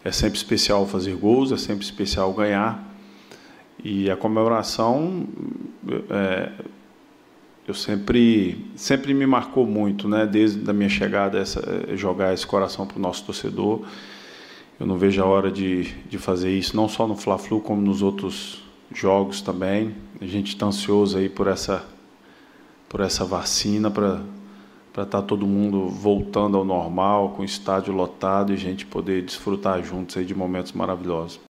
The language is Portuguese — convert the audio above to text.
É sempre especial fazer gols, é sempre especial ganhar. E a comemoração, eu sempre me marcou muito, né? Desde a minha chegada, jogar esse coração para o nosso torcedor. Eu não vejo a hora de fazer isso, não só no Fla-Flu, como nos outros jogos também. A gente está ansioso aí por essa vacina, para estar todo mundo voltando ao normal, com o estádio lotado e a gente poder desfrutar juntos aí de momentos maravilhosos.